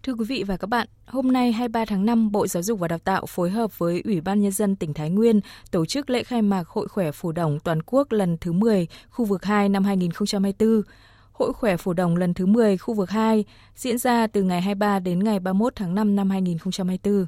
Thưa quý vị và các bạn, hôm nay 23 tháng 5, Bộ Giáo dục và Đào tạo phối hợp với Ủy ban Nhân dân tỉnh Thái Nguyên tổ chức lễ khai mạc Hội khỏe phổ đồng toàn quốc lần thứ 10, khu vực 2 năm 2024. Hội khỏe phổ đồng lần thứ 10, khu vực 2 diễn ra từ ngày 23 đến ngày 31 tháng 5 năm 2024.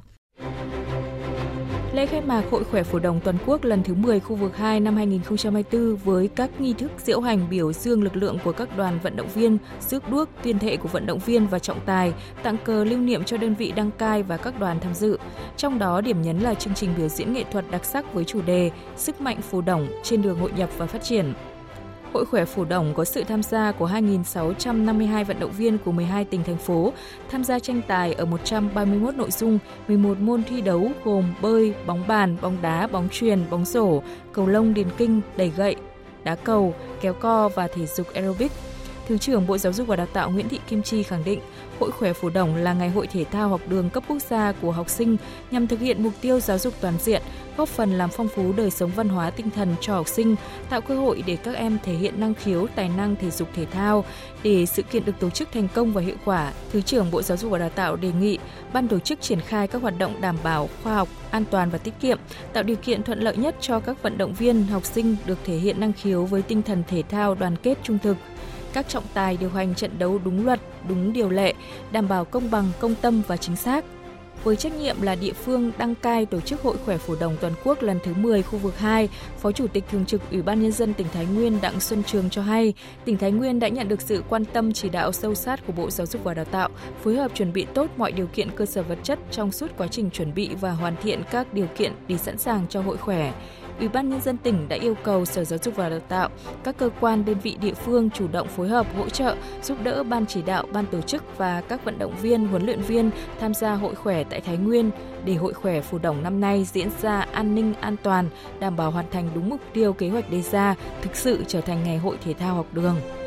Lễ khai mạc Hội khỏe phổ đồng toàn quốc lần thứ 10 khu vực 2 năm 2024 với các nghi thức diễu hành biểu dương lực lượng của các đoàn vận động viên, rước đuốc, tuyên thệ của vận động viên và trọng tài, tặng cờ lưu niệm cho đơn vị đăng cai và các đoàn tham dự. Trong đó điểm nhấn là chương trình biểu diễn nghệ thuật đặc sắc với chủ đề Sức mạnh phổ đồng trên đường hội nhập và phát triển. Hội khỏe phổ đồng có sự tham gia của 2.652 vận động viên của 12 tỉnh, thành phố, tham gia tranh tài ở 131 nội dung, 11 môn thi đấu gồm bơi, bóng bàn, bóng đá, bóng chuyền, bóng rổ, cầu lông điền kinh, đẩy gậy, đá cầu, kéo co và thể dục aerobic. Thứ trưởng Bộ Giáo dục và Đào tạo Nguyễn Thị Kim Chi khẳng định, Hội khỏe phổ đồng là ngày hội thể thao học đường cấp quốc gia của học sinh nhằm thực hiện mục tiêu giáo dục toàn diện, góp phần làm phong phú đời sống văn hóa tinh thần cho học sinh, tạo cơ hội để các em thể hiện năng khiếu, tài năng thể dục thể thao. Để sự kiện được tổ chức thành công và hiệu quả, Thứ trưởng Bộ Giáo dục và Đào tạo đề nghị ban tổ chức triển khai các hoạt động đảm bảo khoa học, an toàn và tiết kiệm, tạo điều kiện thuận lợi nhất cho các vận động viên, học sinh được thể hiện năng khiếu với tinh thần thể thao đoàn kết trung thực. Các trọng tài điều hành trận đấu đúng luật, đúng điều lệ, đảm bảo công bằng, công tâm và chính xác. Với trách nhiệm là địa phương đăng cai tổ chức Hội khỏe phổ đồng toàn quốc lần thứ 10 khu vực 2, Phó Chủ tịch Thường trực Ủy ban Nhân dân tỉnh Thái Nguyên Đặng Xuân Trường cho hay, tỉnh Thái Nguyên đã nhận được sự quan tâm chỉ đạo sâu sát của Bộ Giáo dục và Đào tạo, phối hợp chuẩn bị tốt mọi điều kiện cơ sở vật chất trong suốt quá trình chuẩn bị và hoàn thiện các điều kiện để sẵn sàng cho hội khỏe. Ủy ban Nhân dân tỉnh đã yêu cầu Sở Giáo dục và Đào tạo, các cơ quan đơn vị địa phương chủ động phối hợp hỗ trợ, giúp đỡ ban chỉ đạo, ban tổ chức và các vận động viên, huấn luyện viên tham gia hội khỏe tại Thái Nguyên để hội khỏe phổ đồng năm nay diễn ra an ninh, an toàn, đảm bảo hoàn thành đúng mục tiêu kế hoạch đề ra, thực sự trở thành ngày hội thể thao học đường.